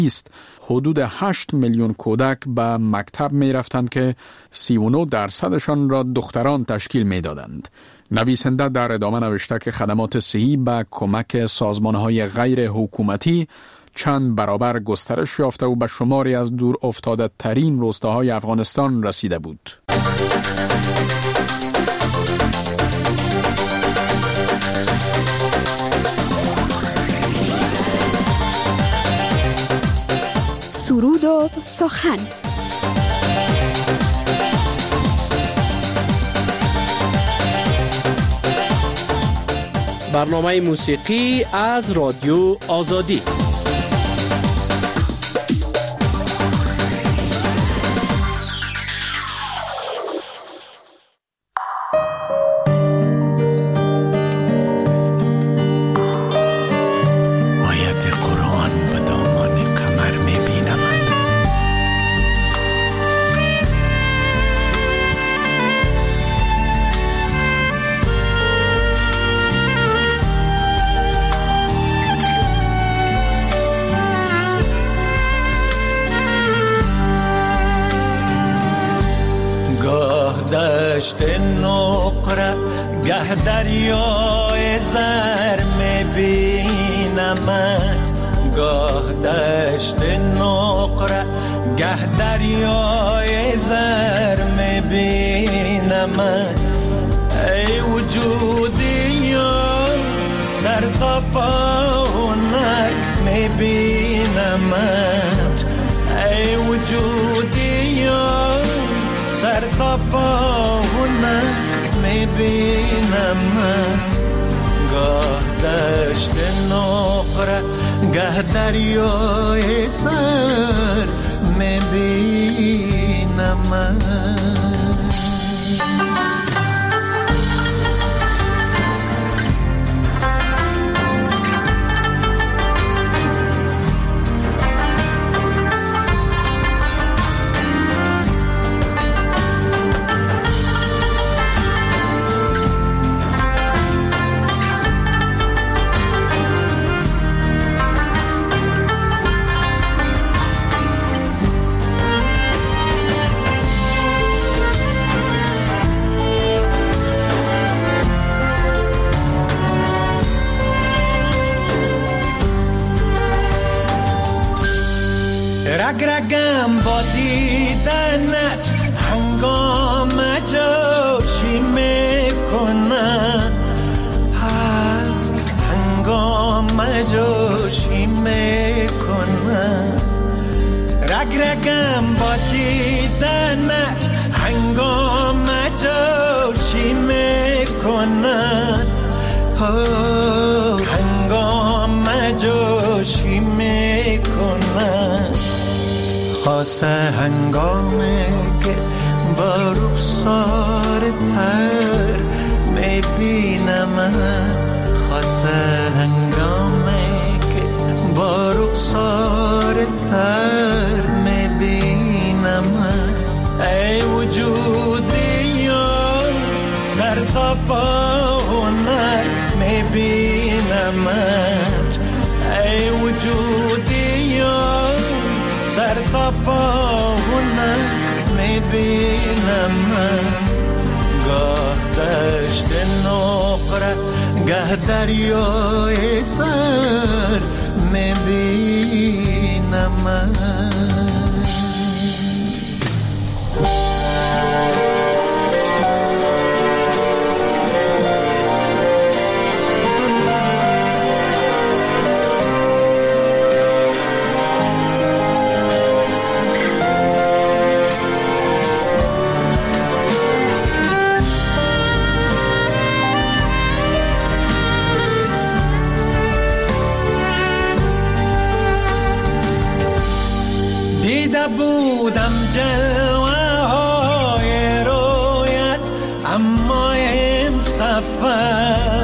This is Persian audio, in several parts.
است. حدود 8 میلیون کودک به مکتب می رفتند که 39% را دختران تشکیل می دادند. نویسنده در ادامه نوشته که خدمات صحی با کمک سازمان‌های غیر حکومتی چند برابر گسترش یافته و به شماری از دور افتاده ترین روستاهای افغانستان رسیده بود. سرود و سخن. برنامه موسیقی از رادیو آزادی. دشت نقره گه دریای زر میبینمت، گاه دشت نقره گه دریای زر میبینمت. ای وجودی یا سر تا پا هنر میبینمت، ای وجودی یا سر تا پا هنر میبینم من. گاه دشت نقره گه دریای سر میبینم من. رگرگم با دیدنت هنگام جوشی میکنم، هنگام جوشی میکنم. رگرگم با دیدنت هنگام جوشی میکنم، هنگام جوشی میکنم. خاصه هنگامی که با رخسار تر میبینم، خاصه هنگامی که با رخسار تر میبینم. ای وجودی یا سر تا پا هنر میبینمت، ای وجودی یا سر تا پا هنر میبینم من. گاه دشت نقره گه دریای سر میبینم من. بودم جلوه های رویت، اما ام سفر،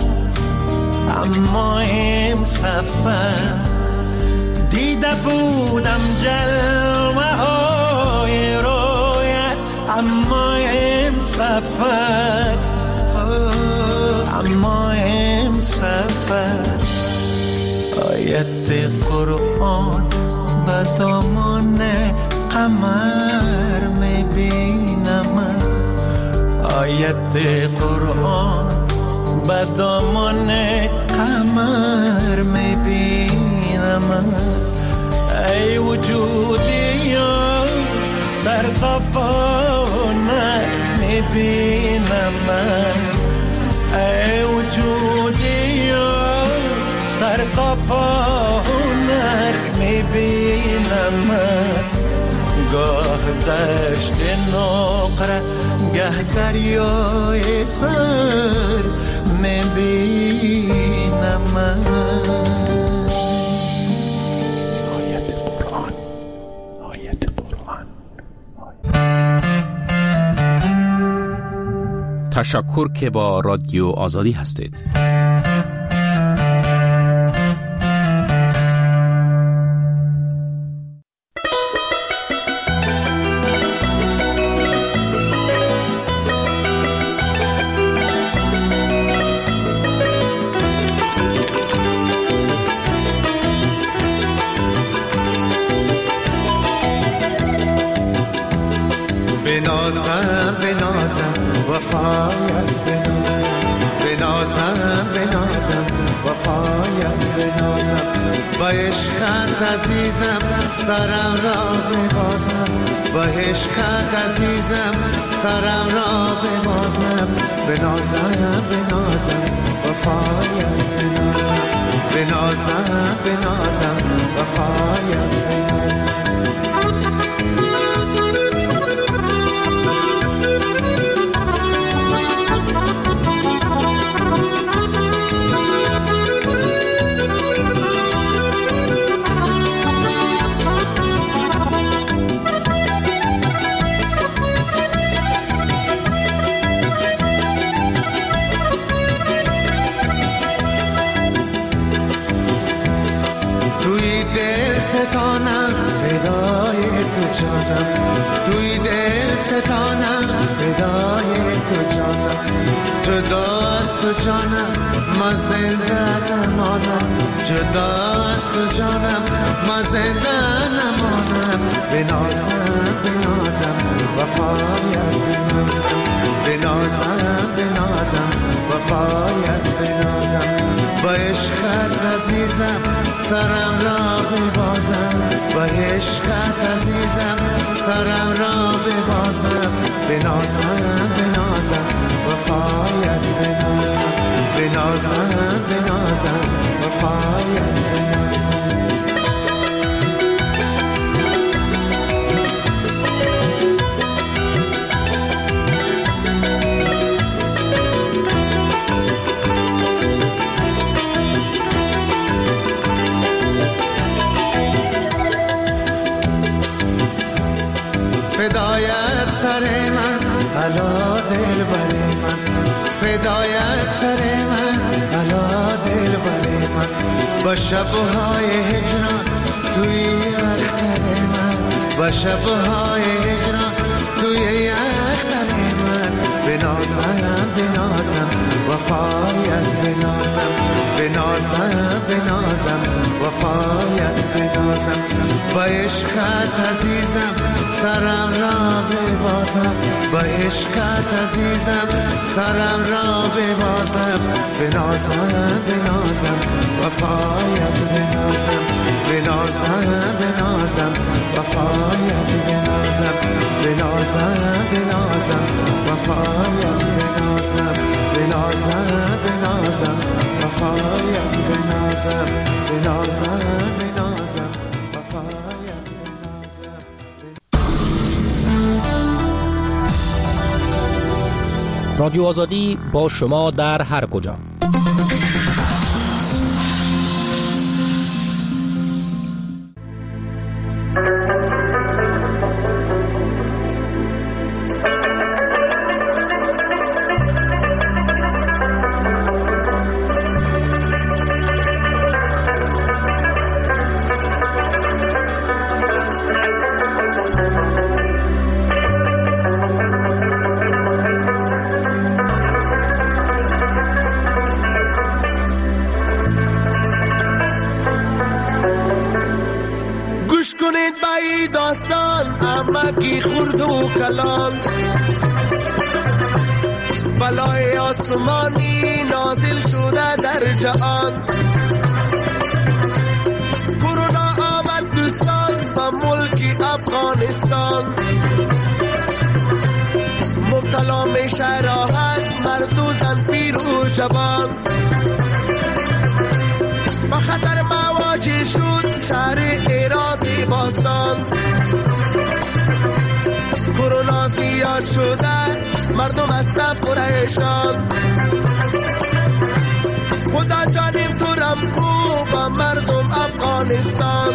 اما ام سفر. دیده بودم جلوه های رویت، اما ام سفر، اما ام سفر. آیت قرآن به دامان قمر میبینم، آیت قرآن به دامان قمر میبینم. ای وجودی سر تا پا میبینم، ای وجودی سر تا پا میبینم. گاه دشت نقره گه دریای سر میبینم. آیت قرآن، آیت قرآن. تشکر که با رادیو آزادی هستید. بنازم بنازم وفایت بنازم، بنازم بنازم وفایت بنازم. با عشقت عزیزم سرم را ببازم، با عشقت عزیزم سرم را ببازم. بنازم بنازم وفایت بنازم، بنازم بنازم وفایت بنازم. ستانم فدای تو جانم، توی دل ستانم فدای تو جانم. جدا از تو جانم ما زنده نمانم، جدا از تو جانم ما زنده نمانم. بنازم بنازم وفایت بنازم، بنازم بنازم وفایت بنازم. با عشقت عزیزم سرم را ببازم، با عشقت عزیزم سرم را ببازم. بنازم بنازم وفایت بنازم، بنازم بنازم وفایت بنازم. فدایت سر من علا دل بر من، فدایت سر من علا دل بر من. با شبهای هجران توی اختر من، با شبهای هجران توی اختر من. بنازم بنازم وفایت بنازم، بنازم بنازم وفایت بنازم. با عشقت عزیزم سرم را ببازم، با عشقت عزیزم سرم را ببازم. بنازم بنازم وفایت بنازم، بنازم بنازم وفایت بنازم، بنازم بنازم وفایت بنازم، بنازم بنازم وفایت بنازم، بنازم بنازم وفایت بنازم. رادیو آزادی با شما در هر کجا. گوش کنید به این داستان، امکی خورد و کلان. بلای آسمانی نازل شده در جهان. کرونا آمد دوستان به ملک افغانستان. مبتلا میشه راحت مرد و زن پیر و جوان. با خطر مواجه شد شهر ایران باستان. کرونا زیاد شده مردم هستن پریشان. خدا جانیم تو رمکو با مردم افغانستان.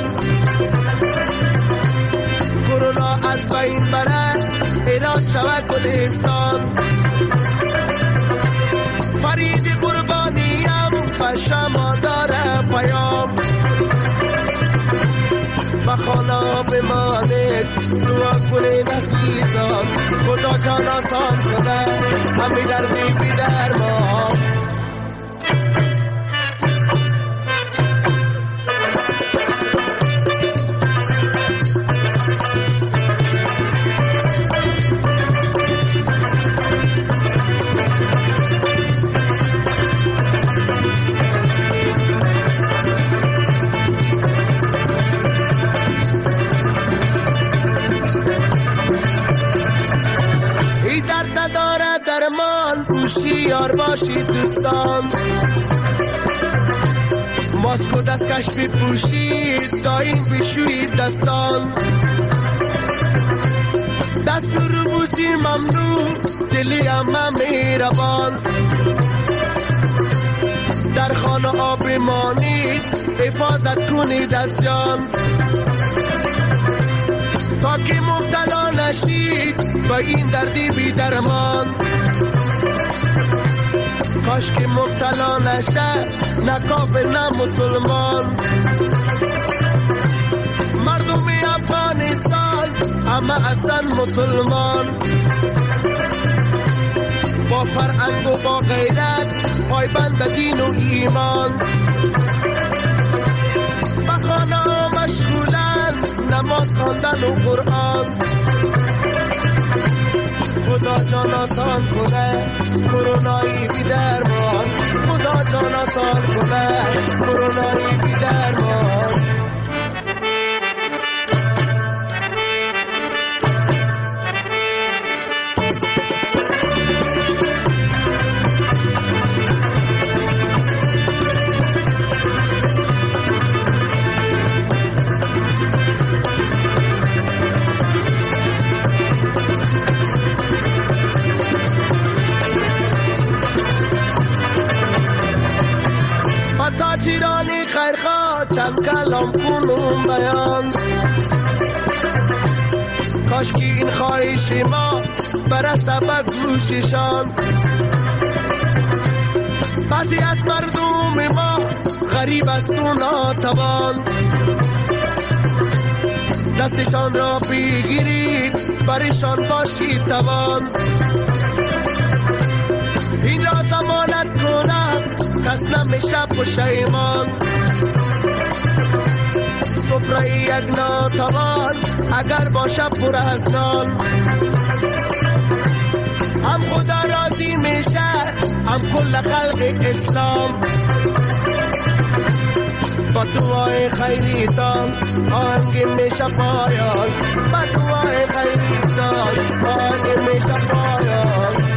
کرونا از بین بره ایران شود گلستان. فرید قربانیم به شما داره پیام. به خانه بمانید دعا کنید عزیزان. خدا جان آسان کنه همی دردی بی درمان. هوشیار باشید دوستان. ماسک و دستکش بپوشید دایم بشویید دستان. دست رو بوسی ممنوع دلی همه مهربان. در خانه آب مانید حفاظت کنید از جان. تا که مبتلا نشید با این دردی بی درمان. کاش که مبتلا نشه نه کافر نه مسلمان. مردم افغانستان همه اصلا مسلمان. با فرهنگ و با غیرت پایبند به دین و ایمان. به خانه مشغولن نماز خواندن و قرآن. خدا جان آسان کنه کرونایی بی درمان. خدا جان آسان کنه کرونایی بی درمان. تاجرانی خیرخواه چند کلام کنم بیان. کاش که این خواهش ما برسه به گوششان. بعضی از مردم ما غریب است و ناتوان. دستشان را بگیرید برشان باشید توان. این را ضمانت کنم کس نمیشه پشیمان. سفره یک ناتوان اگر باشه پر از نان. هم خدا راضی میشه هم کل خلق اسلام. با دعای خیریتان آهنگ میشه پایان. با دعای خیریتان آهنگ میشه پایان.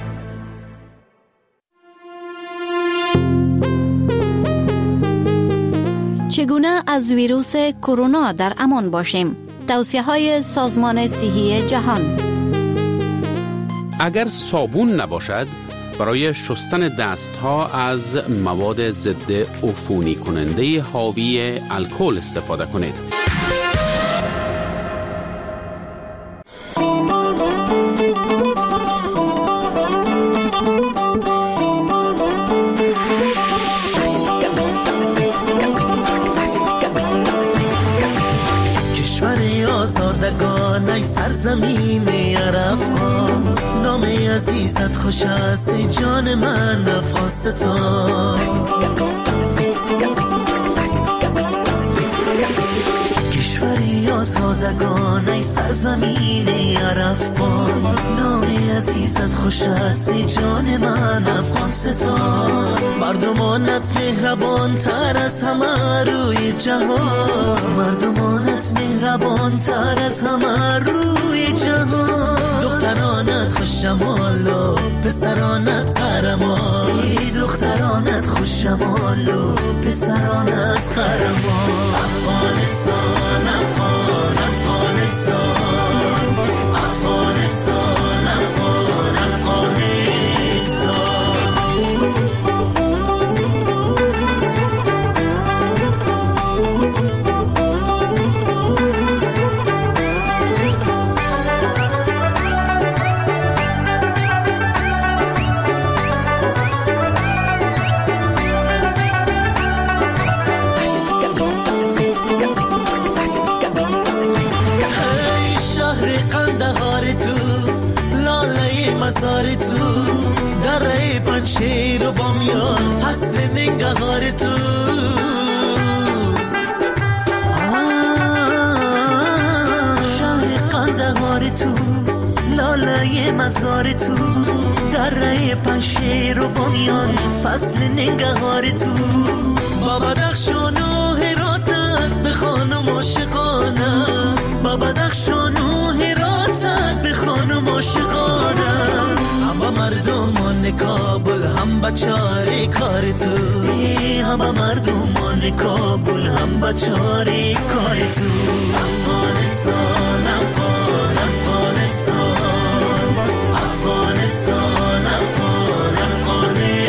چگونه از ویروس کرونا در امان باشیم؟ توصیه‌های سازمان صحی جهان. اگر صابون نباشد برای شستن دستها از مواد ضد عفونی کننده حاوی الکل استفاده کنید. ای سرزمین عرفان، نام عزیزت خوش است ای جان من افغانستان. کشوری ای آزادگان ای سرزمین عرفان، نام عزیزت خوش است ای جان من افغانستان. مردمانت مهربان تر از همه روی جهان، مردمانت مهربان تر از همه روی جهان. دخترانت خوش جمال و پسرانت قهرمان، ای دخترانت خوش جمال و پسرانت قهرمان. افغانستان افغان افغانستان، افغانستان افغان افغانستان. مزار تو دره پنشیر و بامیان، فصل ننگهار تو. شهر قندهار تو، لاله مزار تو دره پنشیر و بامیان، فصل ننگهار تو. بابا دخشان و هراتت به خانم عاشقانه، بابا دخشان و هراتت به خانم عاشقانه. همه مردمان کابل هم بچاره کار تو، همه مردمان کابل هم بچاره کار تو. افغانستان افغان افغانستان، افغانستان افغان افغانستان.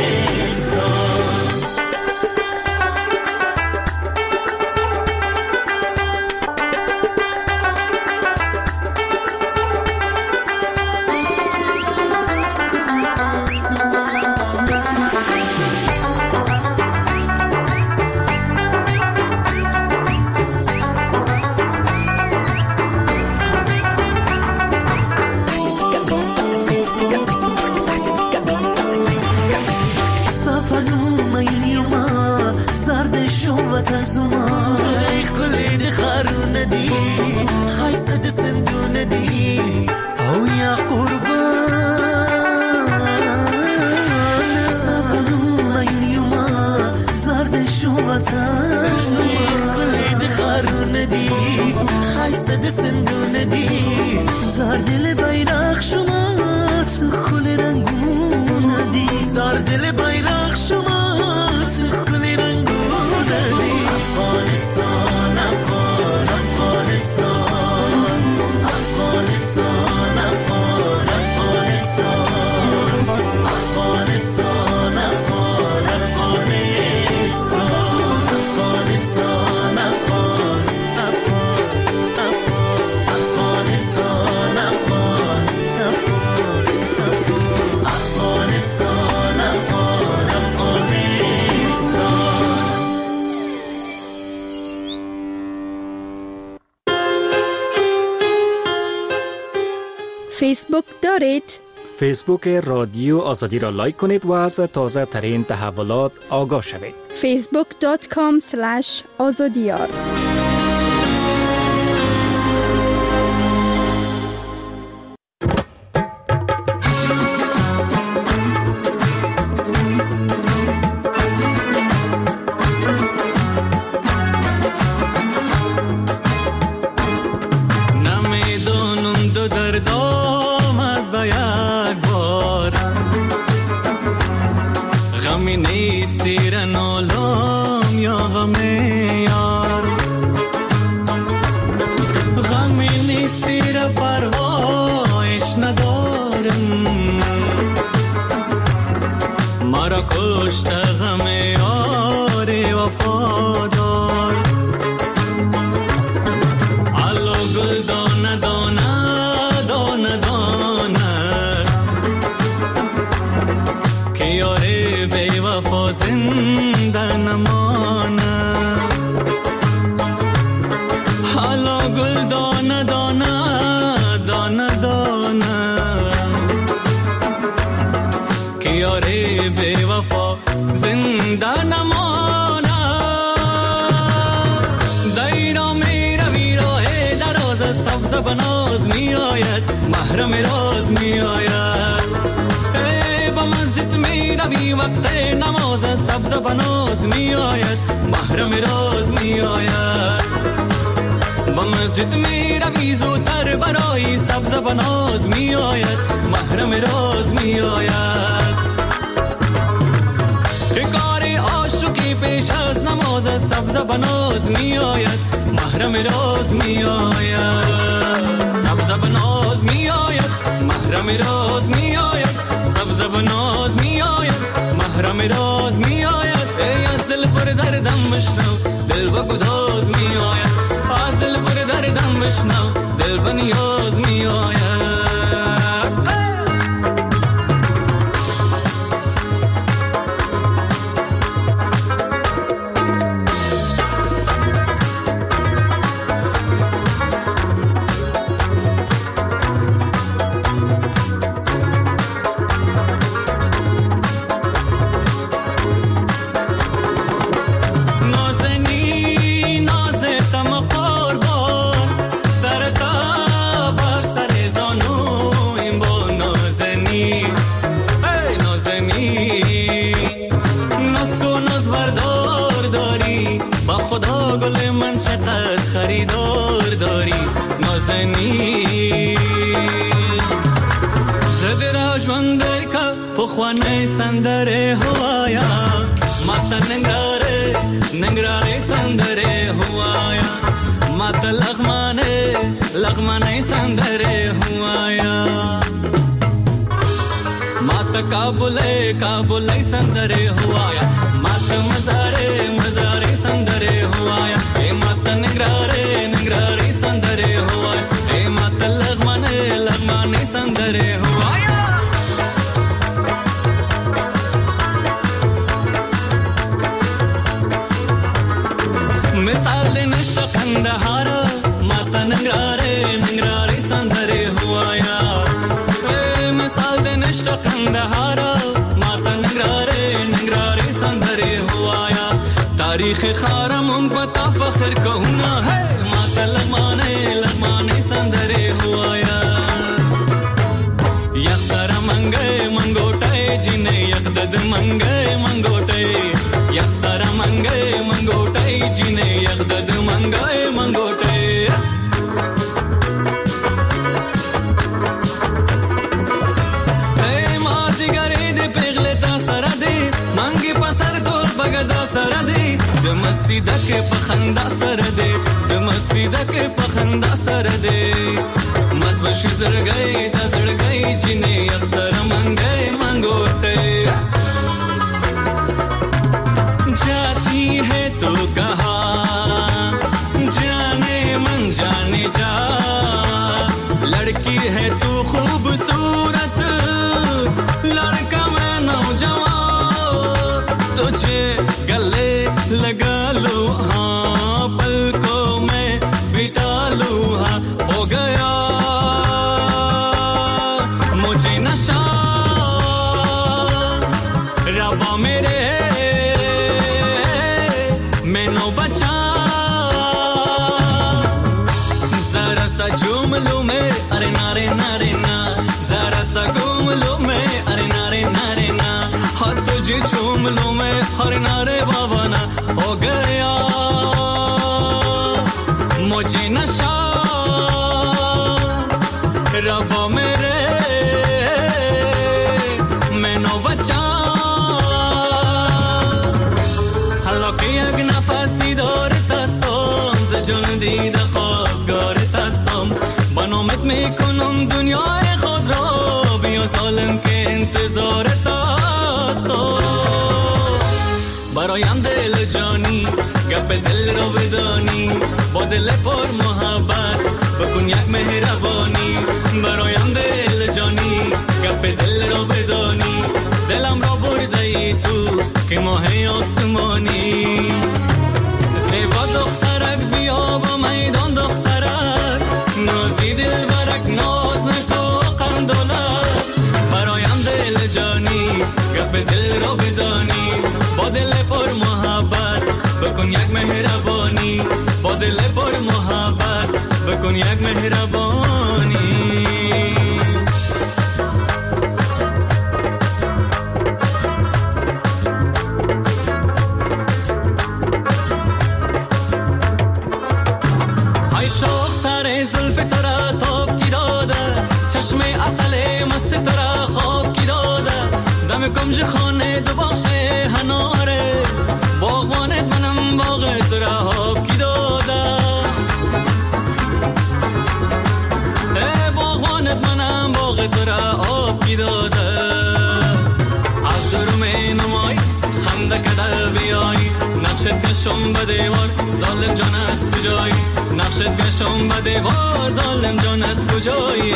فیسبوک دارید؟ فیسبوک رادیو آزادی را لایک کنید و از تازه ترین تحولات آگاه شوید. facebook.com/azadiyar. Daira mera vira hai بناز می آید محرم راز می آید با مسجد می روی وقت نماز سبز بناز می آید محرم راز می آید با مسجد می روی زودتر برای سبز بناز می آید محرم راز می آید که کار عاشقی پیش از نماز سبز بناز می آید محرم راز می آید سبز بناز می آید محرم راز می آید سبز بناز می آید محرم راز می آید ای از دل پر دردم بشنو دل با گداز می آید از دل پر دردم بشنو دل با نیاز می آید خریدار داری نازنی زده را جوانده که پخوانه سندره هوایا ماتا ننگراره سندره هوایا ماتا لغمانه سندره هوایا ماتا کابله سندره هوایا ماتا مزاره سندره هوایا اے ماتا ننگراره سندره هوایا اے ماتا لغمانه سندره هوایا مثال نشت قندهارا ماتا ننگراره سندره هوایا مثال نشت قندهارا ماتا ننگراره سندره هوایا تاریخ خارم اون پتا فخر کونا ہے ماتا لغمانے سندرے ہوایا یک سر منگوٹے جنہیں یک دد منگوٹے یک سر منگوٹے جنہیں یک دد منگوٹے اے مازی گرے دے پیغلتا سر دے منگی پسر دور بگدا سر دے دمستی دکے پخندا سر دے دمستی دکے پخندا سر دے مزبشی زرگئی تا زرگئی جنہیں اکثر منگوٹے جاتی ہے تو کہاں جانے من جانے جا لڑکی ہے تو خوبصورت لڑکا میں نوجوان تجھے گلے لگا لو ہاں پلکوں میں بٹا لو ہاں ہو گیا مجھے نشہ ربا میرے میں نو بچا ذرا سا جھوم لوں میں ارے نارے نارے نا ذرا سا گھوم لوں میں ارے نارے نارے نا ہاں تجھے جھوم لوں میں ارے نارے بابا نا ہو گیا مجھے نشہ ربا میرے میں نو بچا حلقی اگ نفسی دار تستم ز جون دیده خواستگار تستم با نامت میکنم دنیای خود را بیا ظالم که انتظار تستم برایم دل جانی گپ دل را بدانی با دل پر محبت بکن یک مهربانی برایم دل جانی گپ دل را بدانی دلم را برده ای تو که ماه آسمانی زیبا دخترک بیا با میدان دخترک نازی دل برک ناز نکو قندولک برایم دل جانی گپ دل را بدانی با دل پر محبت بکن یک مهربانی با دل پر محبت بکن یک مهربانی. های شوق سر زلف تو را تاب کی داده، چشم اصل مست تو را خواب کی داده، دم کنج خانه دو باغشه هناره، باغبانت منم باغ تو را آب کی داده، باغبانت منم باغ تو را آب کی داده. از روم نمای خنده کده بیای، نقشت کشم به دیوار ظالم جان از کجایی، نقشت کشم به دیوار ظالم جان از کجایی.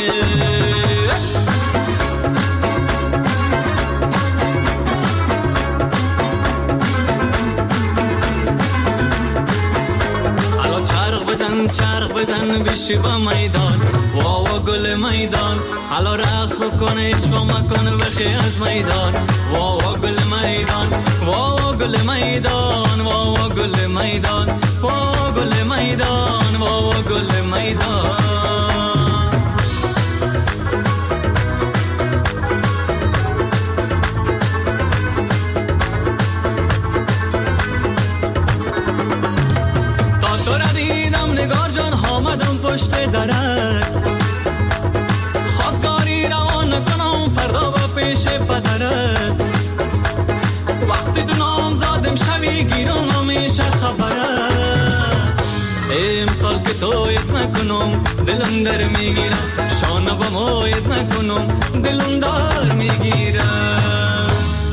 حالا چرخ بزن بشی با میدان، واوا گل میدان، حالا رقص بکن اشوا مکن بخی از میدان، واوا گل میدان، واوا گل میدان، واوا گل میدان، واوا گل میدان، واوا گل میدان. تا تو را دیدم نگار جان آمدم پشت درت، خواستگاری روان نکنم فردا با پیش پدرت، وقتی تو نام زادم شوی گیرم همیشه خبرت، امسال که تویت نکنم دلم در میگیرم، شانه با مویت نکنم دلم دار میگیرم.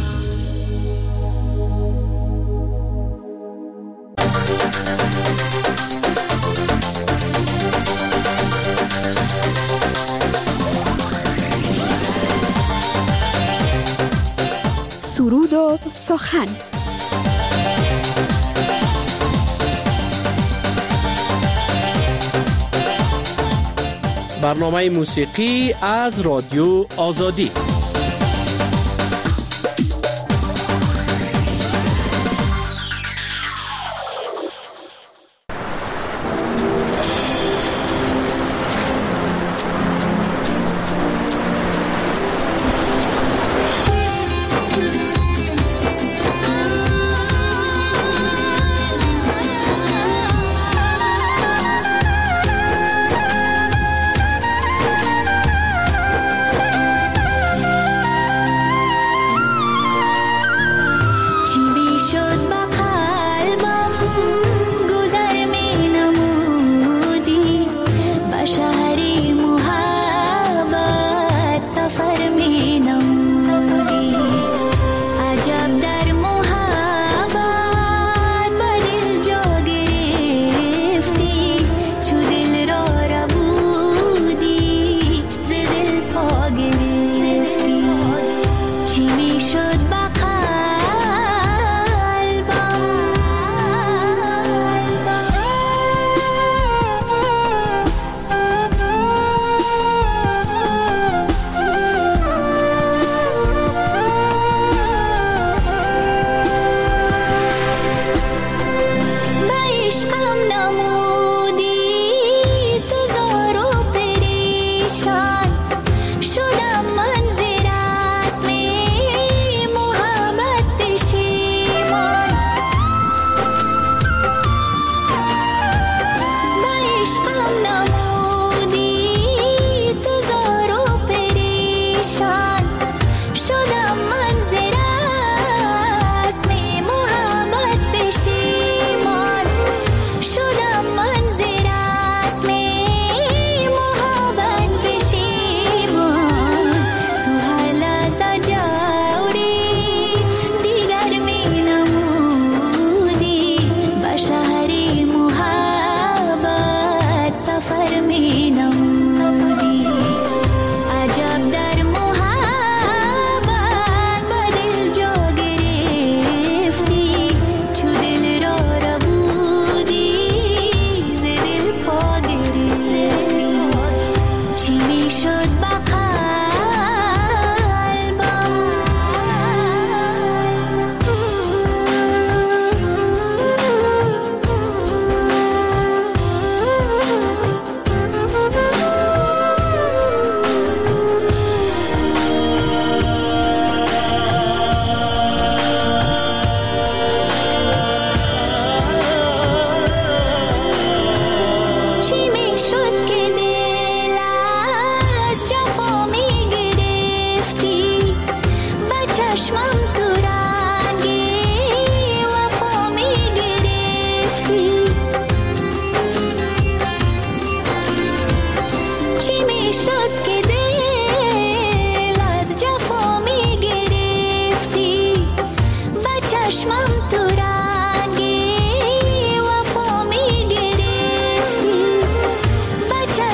سرود و سخن. برنامه موسیقی از رادیو آزادی.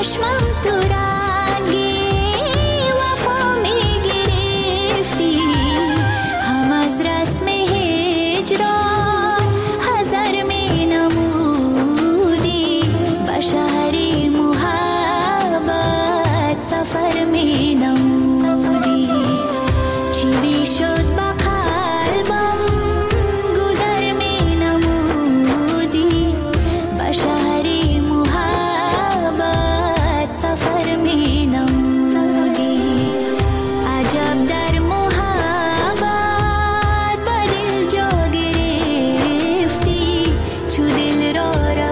چشمم تو رنگی وفا می گرفتی، هم از رسم هجران حذر می نمودی، به شهر محبت سفر می نمودی. چی بی شد به قلبم گذر می نمودی، به شهر محبت سفر می نمودی. عجب در محبت به دل جا گرفتی، چو دل را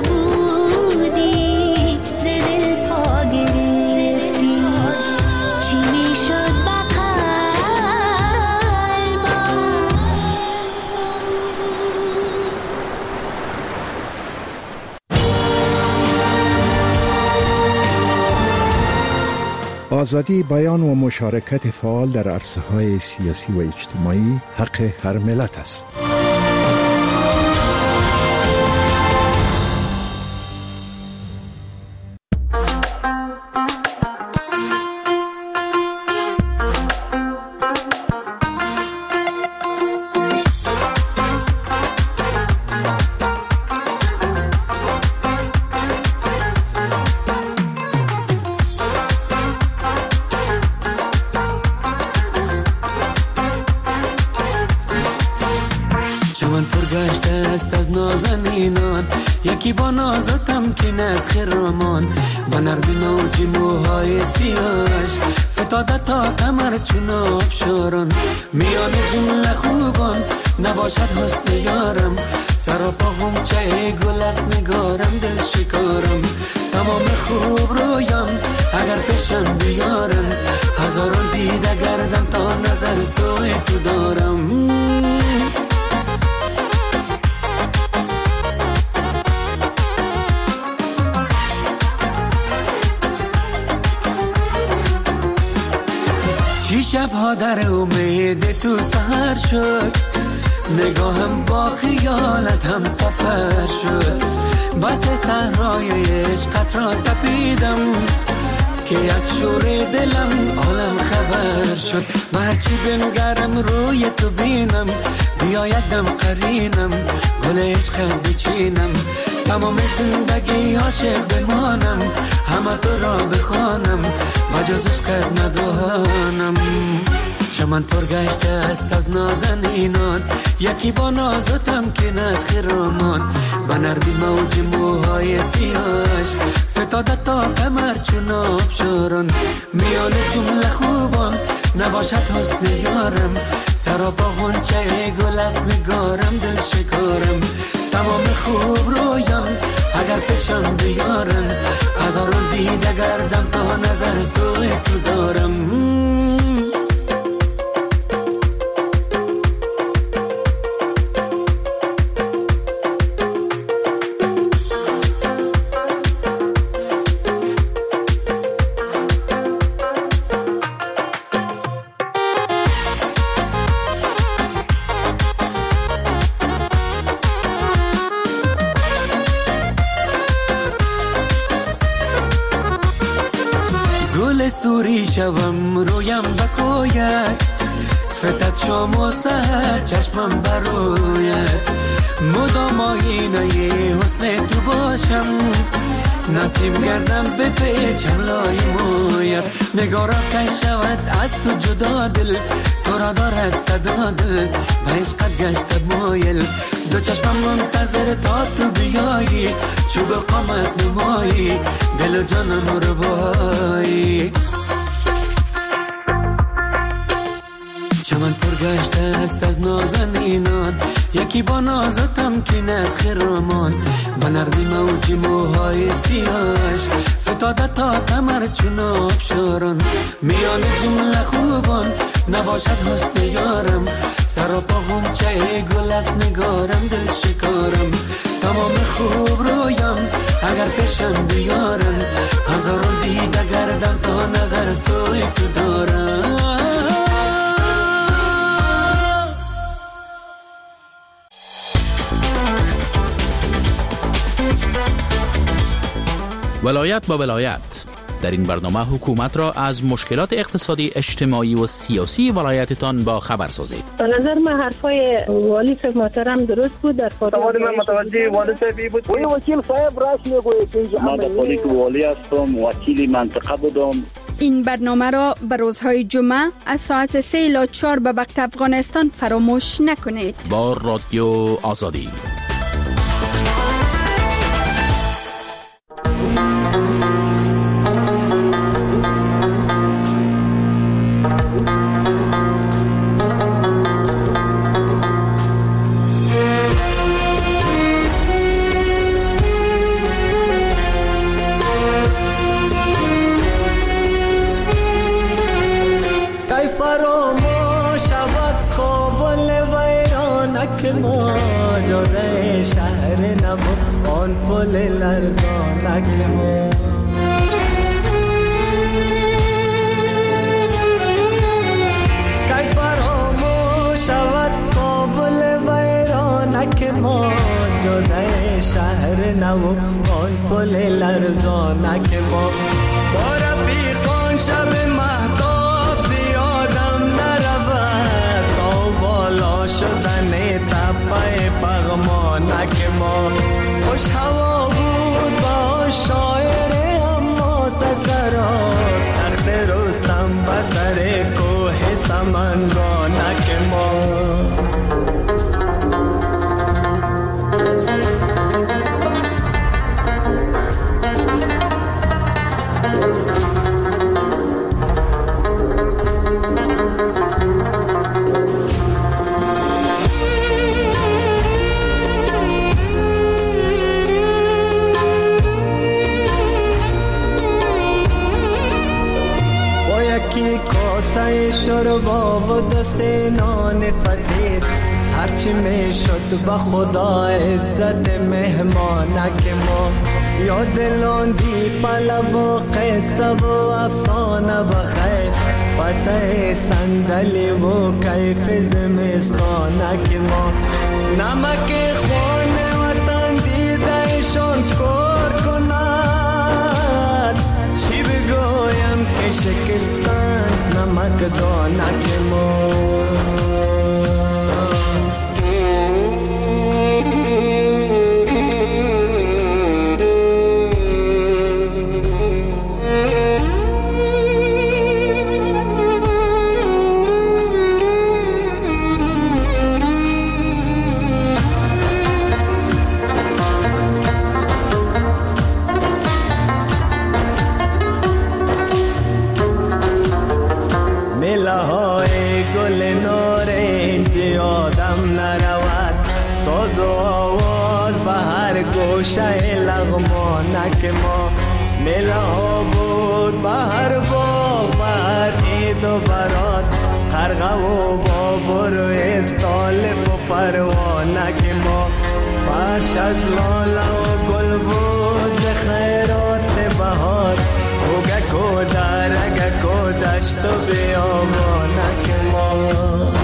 ربودی ز دل پا گرفتی. چی می شد به آزادی بیان و مشارکت فعال در عرصه‌های سیاسی و اجتماعی حق هر ملت است. چمن پرگشته است از نازنینان، یکی با نازتم که از خرامان. با نرمی موج موهای سیاهش فتاده تا کمر چون آبشاران. میان جمله خوبان نباشد حسن یارم، سراپا غنچه گل است نگارم دل شکارم. تمام خوب رویم اگر پیشم بیارم، هزاران دیده گردم تا نظر سوی تو دارم. چی شبها در امید تو سهر شد، نگاهم با خیالت هم سفر شد. بس صحرای عشقت را تپیدم که از شور دلم عالم خبر شد. برچی بنگرم روی تو بینم، بیایدم قرینم گل عشقت بچینم. تمام زندگی عاشق بمانم، همه تو را بخوانم بجز عشقت ندانم. چمن پرگشته است از نازنینان، یکی با نازتم که نش خرامان. به نرمی موج موهای سیاهش فتاده تا کمر چون آبشاران. میان جمله خوبان نباشد حسن یارم، سراپا غنچه گل است نگارم دل شکارم. تمام خوب رویم اگر پیشم بیارم، هزاران دیده گردم تا نظر سوی تو دارم. گل سوری شوم رویم بکوید، فتت شام و سهر چشمم بروید. مدام آینه حسن تو باشم، نسیم گردم به پیچم لای موید. نگارا که شود از تو جدا دل، تو را دارد صدا دل به عشقت گشت مایل. دو چشمم منتظر تا تو بیایی، چوب قامت نمایی دل و جانم رو بایی. چمن پرگشته است از نازنینان، یکی با نازتم که از خرامان. به نرمی موج موهای سیاهش فتاده تا کمر چون آبشاران. میان جمله خوبان نباشد حسن یارم، سراپا غنچه گل است نگارم دل شکارم. تمام خوب رویم اگر پیشم بیارم، هزاران دیده گردم تا نظر سوی تو دارم. ولایت با ولایت، در این برنامه حکومت را از مشکلات اقتصادی، اجتماعی و سیاسی ولایتتان با خبر سازید. به نظر من حرفای والی صاحب محترم درست بود. در سوال من متوجه والی صاحبی بود. وکیل صاحب راست میگوید که من در حالی که والی هستم، وکیل منطقه بودم. این برنامه را به روزهای جمعه از ساعت 3 الی 4 به وقت افغانستان فراموش نکنید. با رادیو آزادی. شربا و دست نان فقیر هرچی می شد به خدا عزت مهمانک ما. یاد لاندی پلو و قصه و افسانه بخیر پته صندلی و کیف زمستانک ما. نمک خون وطن دیدهشان کار کند چی بگویم که شکستن نمک دانک ما. گوشه لغمانک ما. میله ها بود بهر باغ بهر عید و برات قرقه و بابر و استالف و پروانک ما. فرش از لاله و گل بود خیرات بهار کوگک و درگک و دشت و بیابانک ما.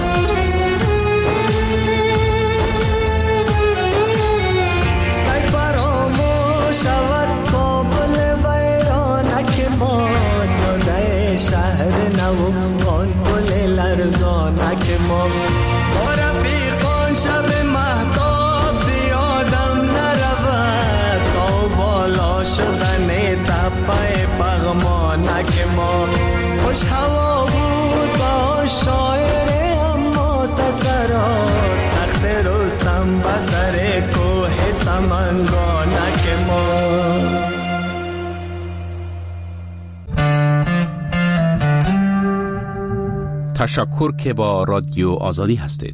شهر نو آن گل لرزانک ما. با رفیقان شب مهتاب زیادم نرود تا بالا شدن تپه پغمانک ما. خوش هوا بود با شاعر اما سزرات تخت رستم بسر کوه سمنگانک ما. تشکر که با رادیو آزادی هستید.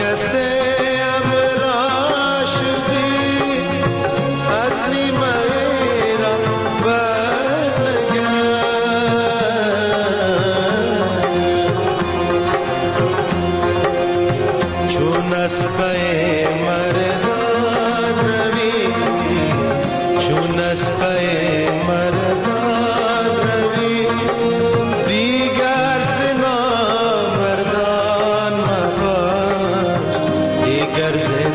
गर्जे